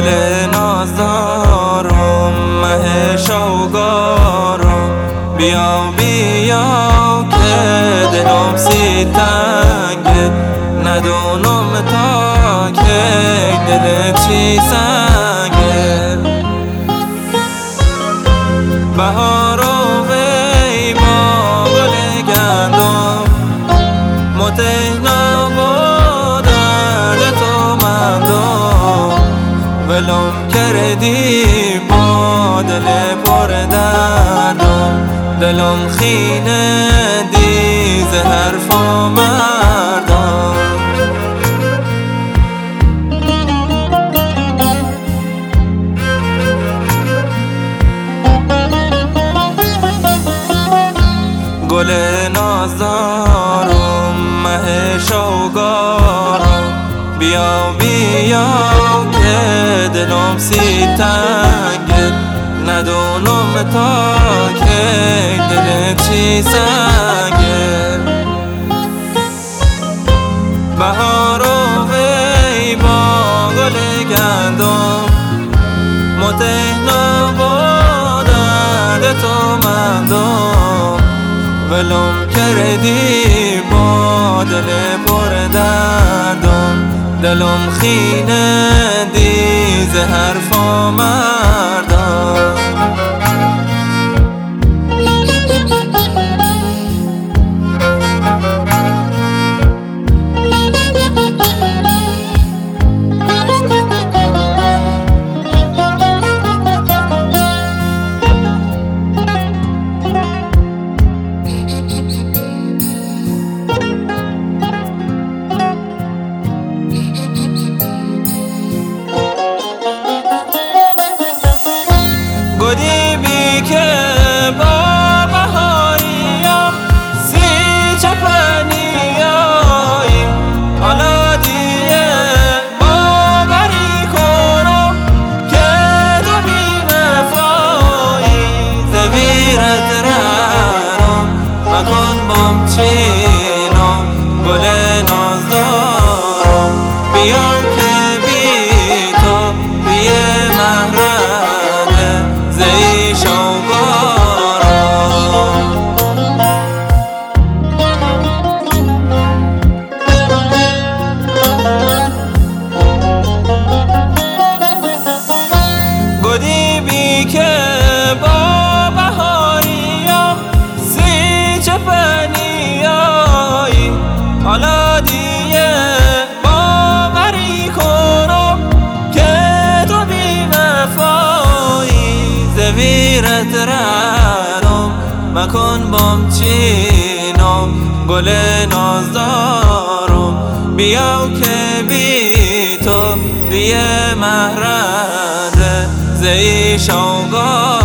گل نازدارم مه شوگارم بیا بیا که دلم سی تنگه ندونم تا که دل چی سنگه بهارو وی با گل گندم متهنا با درد تو مندم ولم کردی با دل پر دردم دلم خینه دی ز حرف و مردم گل نازدارم مه شوگارم بیا بیا که دلم سی تنگه ندونم تا که دل چی سنگه بهارو وی با گل گندم متهنا با درد تو مندم ولم کردی با دل پر دردم دلم خینه دی ز حرف و مردم گلی بی که با بهاریم سی چپنیایی حالا دیگه باوری کنم که تو بی وفایی زویرت رنم مکن بام چینم گل نازدارم بیام که بی تو بی محرم زی شوگارم گلی بی که با بهاریم سی چپنیایی حالا دیگه باوری کنم که تو بی وفایی زویرت رنم مکن بام چینم گل نازدارم بیا که بی تو دیگه محرم زی شوگارم